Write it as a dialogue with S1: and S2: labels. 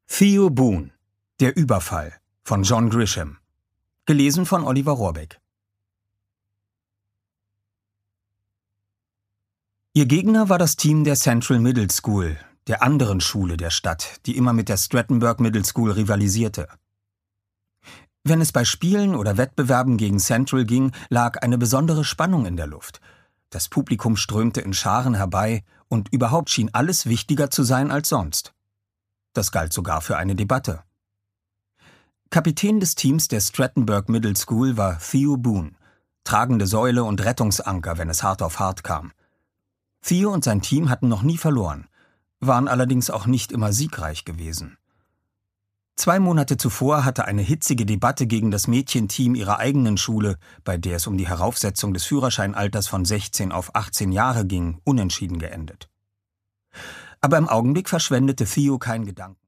S1: Theo Boone, Der Überfall von John Grisham. Gelesen von Oliver Rohrbeck. Ihr Gegner war das Team der Central Middle School, der anderen Schule der Stadt, die immer mit der Strattonburg Middle School rivalisierte. Wenn es bei Spielen oder Wettbewerben gegen Central ging, lag eine besondere Spannung in der Luft. Das Publikum strömte in Scharen herbei und überhaupt schien alles wichtiger zu sein als sonst. Das galt sogar für eine Debatte. Kapitän des Teams der Strattonburg Middle School war Theo Boone, tragende Säule und Rettungsanker, wenn es hart auf hart kam. Theo und sein Team hatten noch nie verloren, waren allerdings auch nicht immer siegreich gewesen. 2 Monate zuvor hatte eine hitzige Debatte gegen das Mädchenteam ihrer eigenen Schule, bei der es um die Heraufsetzung des Führerscheinalters von 16 auf 18 Jahre ging, unentschieden geendet. Aber im Augenblick verschwendete Theo keinen Gedanken.